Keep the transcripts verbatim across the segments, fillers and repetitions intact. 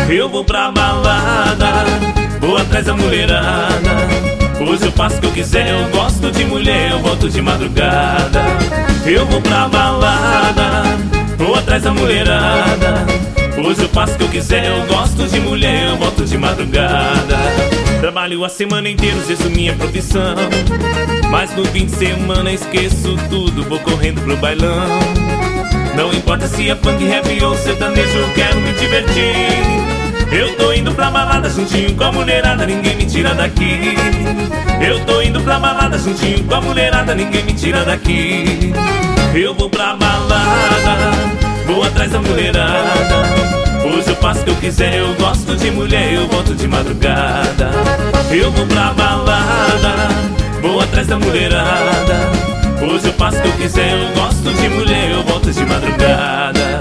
Eu vou pra balada, vou atrás da mulherada. Hoje eu faço o que eu quiser, eu gosto de mulher, eu volto de madrugada. Eu vou pra balada, vou atrás da mulherada. Hoje eu faço o que eu quiser, eu gosto de mulher, eu volto de madrugada. Trabalho a semana inteira, exerço minha profissão, mas no fim de semana esqueço tudo, vou correndo pro bailão. Não importa se é funk, rap ou sertanejo, eu quero me divertir. Eu tô indo pra balada juntinho com a mulherada, ninguém me tira daqui. Eu tô indo pra balada juntinho com a mulherada, ninguém me tira daqui. Eu vou pra balada, vou atrás da mulherada. Hoje eu faço o que eu quiser, eu gosto de mulher, eu volto de madrugada. Eu vou pra balada, vou atrás da mulherada. Hoje eu faço o que eu quiser, eu gosto de mulher, eu volto de madrugada.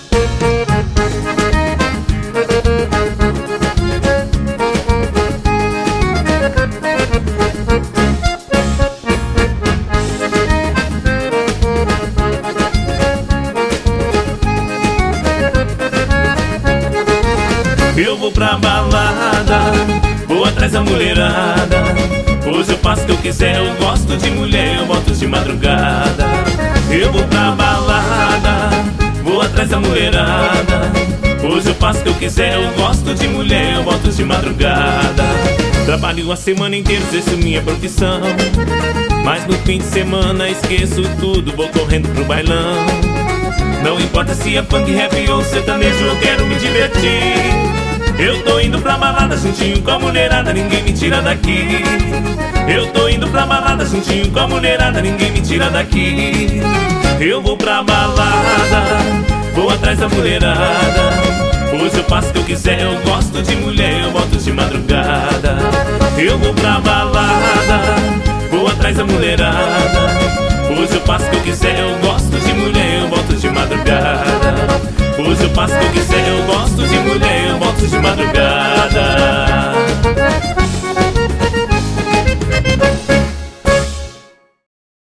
Eu vou pra balada, vou atrás da mulherada. Hoje eu faço o que eu quiser, eu gosto de mulher, eu volto de madrugada. Eu vou pra balada, vou atrás da mulherada. Hoje eu faço o que eu quiser, eu gosto de mulher, eu volto de madrugada. Trabalho a semana inteira, exerço minha profissão, mas no fim de semana esqueço tudo, vou correndo pro bailão. Não importa se é funk, rap ou sertanejo, eu quero me divertir. Eu tô indo pra balada juntinho com a mulherada, ninguém me tira daqui. Eu tô indo pra balada juntinho com a mulherada, ninguém me tira daqui. Eu vou pra balada, vou atrás da mulherada. Hoje eu faço o que eu quiser, eu gosto de mulher, eu volto de madrugada. Eu vou pra balada, vou atrás da mulherada. Hoje eu faço o que eu quiser, eu gosto de mulher, eu volto de madrugada. Hoje eu faço o que eu quiser, eu gosto de mulher, eu volto de madrugada.